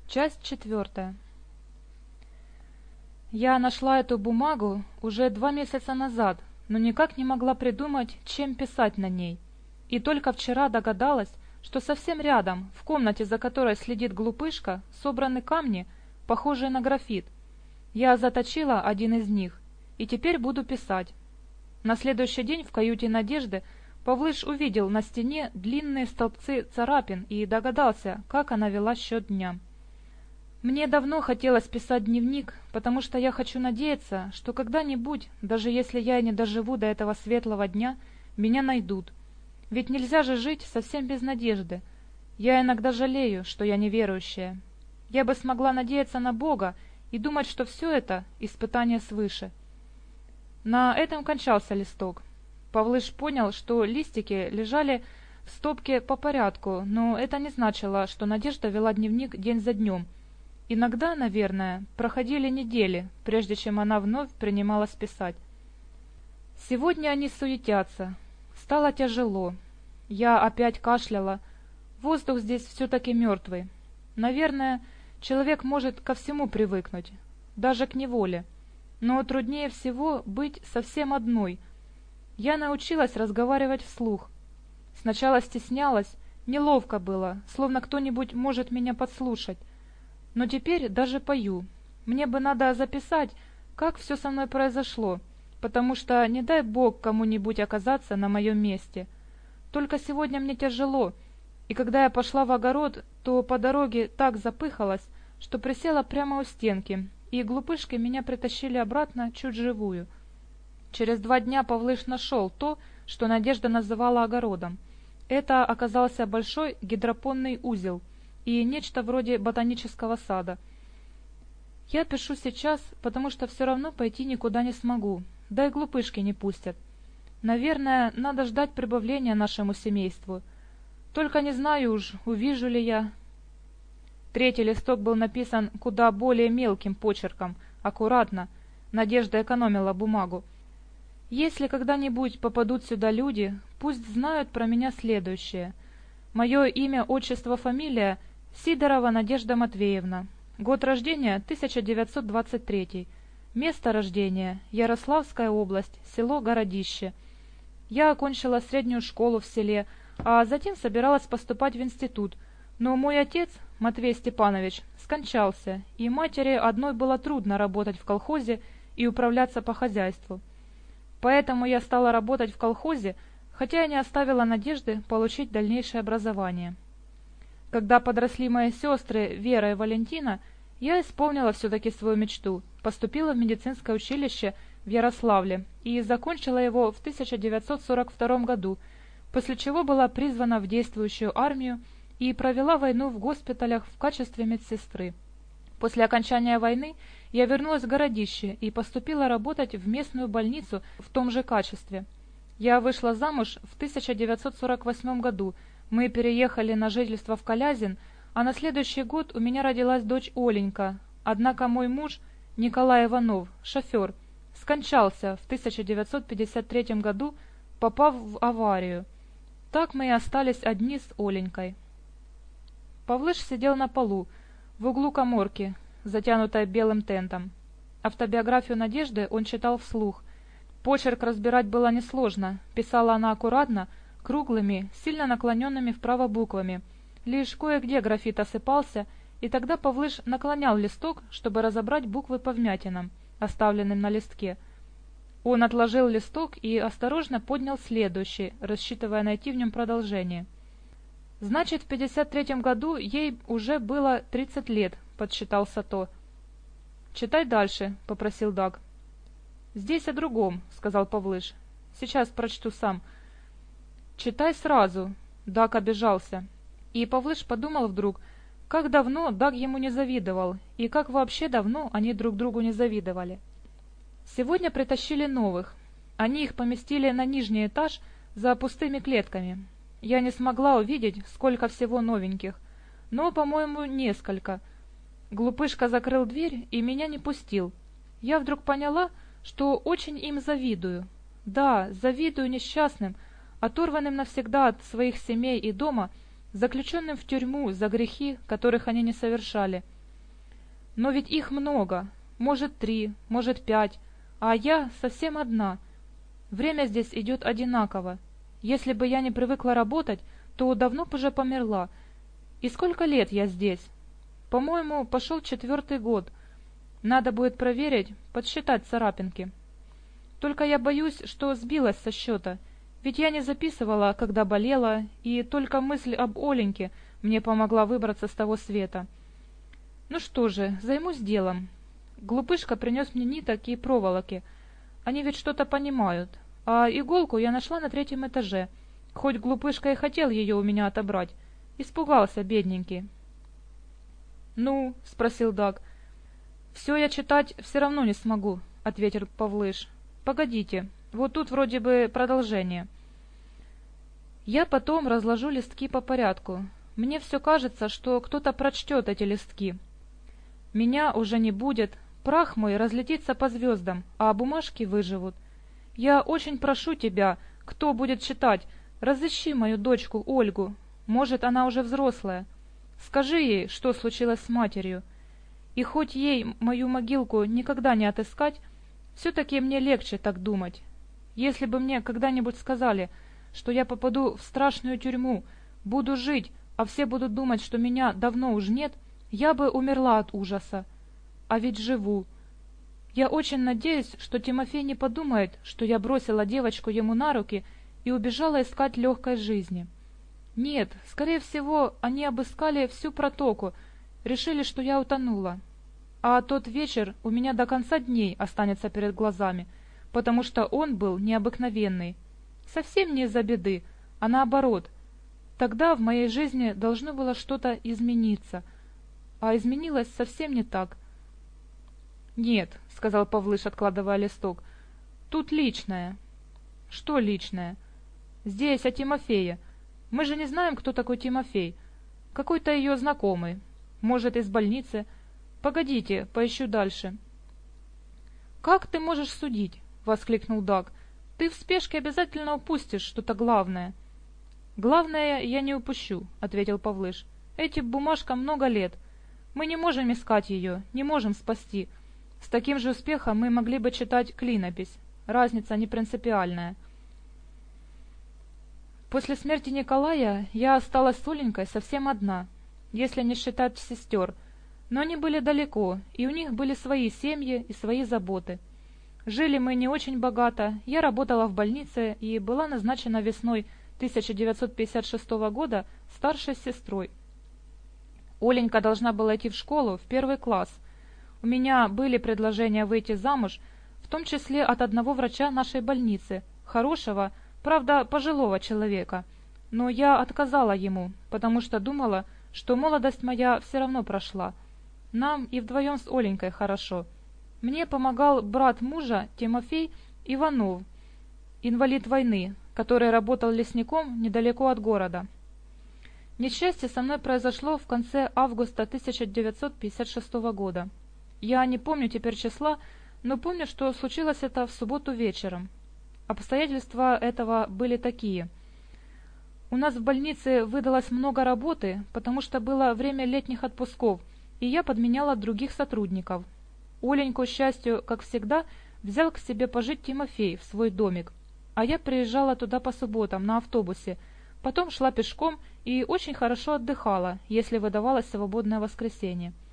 Часть 4. Я нашла эту бумагу уже 2 месяца назад, но никак не могла придумать, чем писать на ней. И только вчера догадалась, что совсем рядом, в комнате, за которой следит глупышка, собраны камни, похожие на графит. Я заточила один из них, и теперь буду писать. На следующий день в каюте Надежды Павлыш увидел на стене длинные столбцы царапин и догадался, как она вела счет дням. Мне давно хотелось писать дневник, потому что я хочу надеяться, что когда-нибудь, даже если я и не доживу до этого светлого дня, меня найдут. Ведь нельзя же жить совсем без надежды. Я иногда жалею, что я неверующая. Я бы смогла надеяться на Бога и думать, что все это — испытание свыше. На этом кончался листок. Павлыш понял, что листики лежали в стопке по порядку, но это не значило, что Надежда вела дневник день за днем. Иногда, наверное, проходили недели, прежде чем она вновь принималась писать. Сегодня они суетятся. Стало тяжело. Я опять кашляла. Воздух здесь все-таки мертвый. Наверное, человек может ко всему привыкнуть, даже к неволе. Но труднее всего быть совсем одной. Я научилась разговаривать вслух. Сначала стеснялась, неловко было, словно кто-нибудь может меня подслушать. Но теперь даже пою. Мне бы надо записать, как все со мной произошло, потому что не дай Бог кому-нибудь оказаться на моем месте. Только сегодня мне тяжело, и когда я пошла в огород, то по дороге так запыхалась, что присела прямо у стенки, и глупышки меня притащили обратно чуть живую. Через 2 дня Павлыш нашел то, что Надежда называла огородом. Это оказался большой гидропонный узел и нечто вроде ботанического сада. Я пишу сейчас, потому что все равно пойти никуда не смогу, да и глупышки не пустят. Наверное, надо ждать прибавления нашему семейству. Только не знаю уж, увижу ли я. 3-й листок был написан куда более мелким почерком, аккуратно. Надежда экономила бумагу. Если когда-нибудь попадут сюда люди, пусть знают про меня следующее. Мое имя, отчество, фамилия — Сидорова Надежда Матвеевна. Год рождения — 1923. Место рождения — Ярославская область, село Городище. Я окончила среднюю школу в селе, а затем собиралась поступать в институт. Но мой отец, Матвей Степанович, скончался, и матери одной было трудно работать в колхозе и управляться по хозяйству. Поэтому я стала работать в колхозе, хотя и не оставила надежды получить дальнейшее образование. Когда подросли мои сестры Вера и Валентина, я исполнила все-таки свою мечту, поступила в медицинское училище в Ярославле и закончила его в 1942 году, после чего была призвана в действующую армию и провела войну в госпиталях в качестве медсестры. После окончания войны я вернулась в Городище и поступила работать в местную больницу в том же качестве. Я вышла замуж в 1948 году, мы переехали на жительство в Колязин, а на следующий год у меня родилась дочь Оленька. Однако мой муж, Николай Иванов, шофер, скончался в 1953 году, попав в аварию. Так мы и остались одни с Оленькой. Павлыш сидел на полу, в углу каморки, затянутой белым тентом. Автобиографию Надежды он читал вслух. Почерк разбирать было несложно, писала она аккуратно, круглыми, сильно наклоненными вправо буквами. Лишь кое-где графит осыпался, и тогда Павлыш наклонял листок, чтобы разобрать буквы по вмятинам, оставленным на листке. Он отложил листок и осторожно поднял следующий, рассчитывая найти в нем продолжение. «Значит, в 53-м году ей уже было 30 лет», — подсчитал Сато. «Читай дальше», — попросил Даг. «Здесь о другом», — сказал Павлыш. «Сейчас прочту сам». «Читай сразу», — Даг обижался. И Павлыш подумал вдруг, как давно Даг ему не завидовал, и как вообще давно они друг другу не завидовали. Сегодня притащили новых. Они их поместили на нижний этаж за пустыми клетками. Я не смогла увидеть, сколько всего новеньких, но, по-моему, несколько. Глупышка закрыл дверь и меня не пустил. Я вдруг поняла, что очень им завидую. Да, завидую несчастным, оторванным навсегда от своих семей и дома, заключенным в тюрьму за грехи, которых они не совершали. Но ведь их много, может 3, может 5, а я совсем одна. Время здесь идет одинаково. Если бы я не привыкла работать, то давно бы уже померла. И сколько лет я здесь? По-моему, пошел 4-й год. Надо будет проверить, подсчитать царапинки. Только я боюсь, что сбилась со счета, ведь я не записывала, когда болела, и только мысль об Оленьке мне помогла выбраться с того света. Ну что же, займусь делом. Глупышка принес мне ниток и проволоки. Они ведь что-то понимают. А иголку я нашла на 3-м этаже. Хоть глупышка и хотел ее у меня отобрать. Испугался, бедненький. «Ну?» — спросил Даг. «Все я читать все равно не смогу», — ответил Павлыш. «Погодите, вот тут вроде бы продолжение». Я потом разложу листки по порядку. Мне все кажется, что кто-то прочтет эти листки. Меня уже не будет, прах мой разлетится по звездам, а бумажки выживут. Я очень прошу тебя, кто будет читать, разыщи мою дочку Ольгу. Может, она уже взрослая. Скажи ей, что случилось с матерью. И хоть ей мою могилку никогда не отыскать, все-таки мне легче так думать. Если бы мне когда-нибудь сказали, что я попаду в страшную тюрьму, буду жить, а все будут думать, что меня давно уж нет, я бы умерла от ужаса. А ведь живу. Я очень надеюсь, что Тимофей не подумает, что я бросила девочку ему на руки и убежала искать легкой жизни. Нет, скорее всего, они обыскали всю протоку, решили, что я утонула. А тот вечер у меня до конца дней останется перед глазами, потому что он был необыкновенный. Совсем не из-за беды, а наоборот. Тогда в моей жизни должно было что-то измениться, а изменилось совсем не так. «Нет», — сказал Павлыш, откладывая листок, — «тут личное». «Что личное?» «Здесь о Тимофее. Мы же не знаем, кто такой Тимофей. Какой-то ее знакомый. Может, из больницы. Погодите, поищу дальше». «Как ты можешь судить?» — воскликнул Даг. «Ты в спешке обязательно упустишь что-то главное». «Главное я не упущу», — ответил Павлыш. «Этим бумажкам много лет. Мы не можем искать ее, не можем спасти. С таким же успехом мы могли бы читать клинопись. Разница не принципиальная». После смерти Николая я осталась с Оленькой совсем одна, если не считать сестер. Но они были далеко, и у них были свои семьи и свои заботы. Жили мы не очень богато, я работала в больнице и была назначена весной 1956 года старшей сестрой. Оленька должна была идти в школу в 1 класс. У меня были предложения выйти замуж, в том числе от одного врача нашей больницы, хорошего, правда, пожилого человека. Но я отказала ему, потому что думала, что молодость моя все равно прошла. Нам и вдвоем с Оленькой хорошо. Мне помогал брат мужа Тимофей Иванов, инвалид войны, который работал лесником недалеко от города. Несчастье со мной произошло в конце августа 1956 года. Я не помню теперь числа, но помню, что случилось это в субботу вечером. Обстоятельства этого были такие. У нас в больнице выдалось много работы, потому что было время летних отпусков, и я подменяла других сотрудников. Оленьку, к счастью, как всегда, взял к себе пожить Тимофей в свой домик, а я приезжала туда по субботам на автобусе, потом шла пешком и очень хорошо отдыхала, если выдавалось свободное воскресенье.